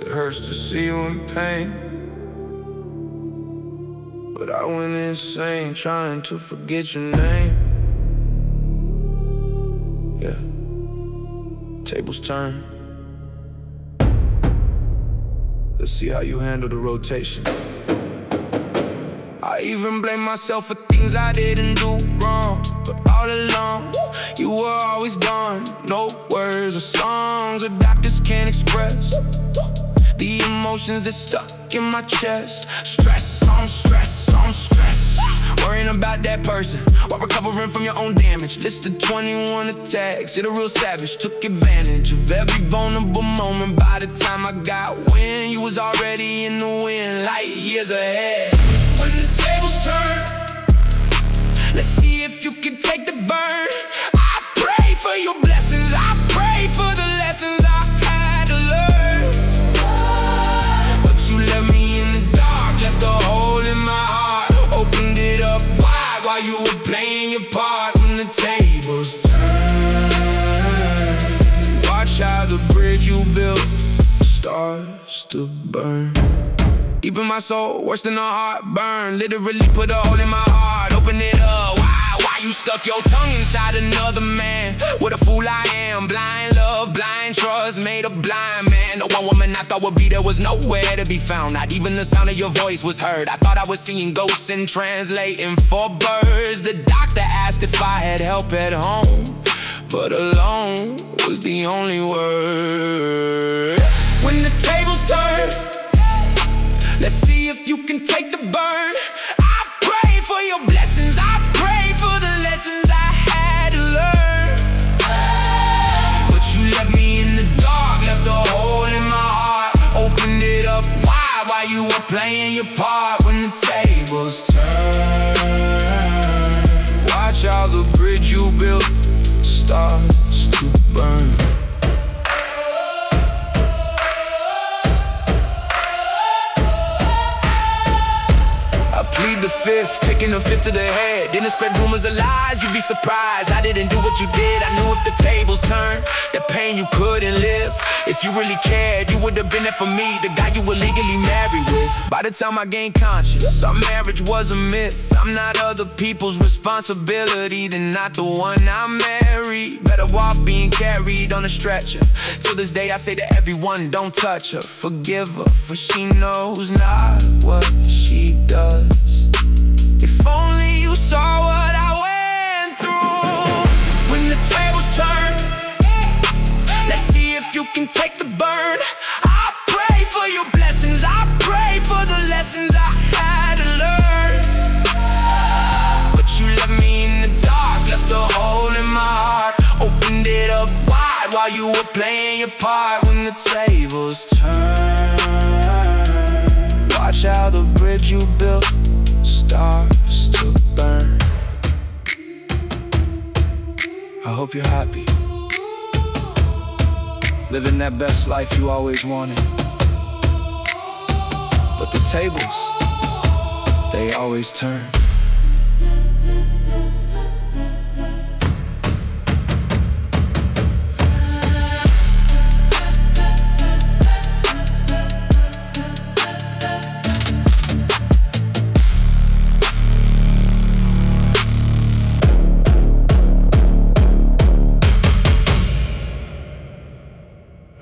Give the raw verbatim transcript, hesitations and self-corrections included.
It hurts to see you in pain, but I went insane trying to forget your name. Yeah, tables turn. Let's see how you handle the rotation. I even blame myself for things I didn't do wrong, but all along, you were always gone. No words or songs or doctors can't express the emotions that's stuck in my chest. Stress on stress on stress, worrying about that person while recovering from your own damage. Listed twenty-one attacks, you're a real savage. Took advantage of every vulnerable moment. By the time I got wind, you was already in the wind, light years ahead. When the tables turn, let's see if you can take the burn. I pray for your blessings, I pray for the lessons I had to learn. But you left me in the dark, left a hole in my heart. Opened it up wide while you were playing your part. When the tables turn, watch how the bridge you built starts to burn. Deep in my soul, worse than a heartburn. Literally put a hole in my heart, open it up. Why, why you stuck your tongue inside another man? What a fool I am, blind love, blind trust, made a blind man. The one woman I thought would be there was nowhere to be found. Not even the sound of your voice was heard. I thought I was seeing ghosts and translating for birds. The doctor asked if I had help at home, but alone was the only word. When the tables turn, let's see if you can take the burn. I pray for your blessings, I pray for the lessons I had to learn. But you left me in the dark, left a hole in my heart. Opened it up wide while you were playing your part. When the tables turn, watch how the bridge you built starts to burn. Plead the fifth, taking the fifth to the head. Didn't spread rumors of lies, you'd be surprised. I didn't do what you did, I knew if the tables turned, that pain you couldn't live. If you really cared, you would've been there for me, the guy you were legally married with. By the time I gained conscious, our marriage was a myth. I'm not other people's responsibility, then not the one I married. Better off being carried on a stretcher. Till this day I say to everyone, don't touch her. Forgive her, for she knows not what she does. If only you saw what I went through. When the tables turn, let's see if you can take the burn. I pray for your blessings, I pray for the lessons I had to learn. But you left me in the dark, left a hole in my heart. Opened it up wide while you were playing your part. When the tables turn, watch how the bridge you built starts to burn. I hope you're happy, living that best life you always wanted. But the tables, they always turn.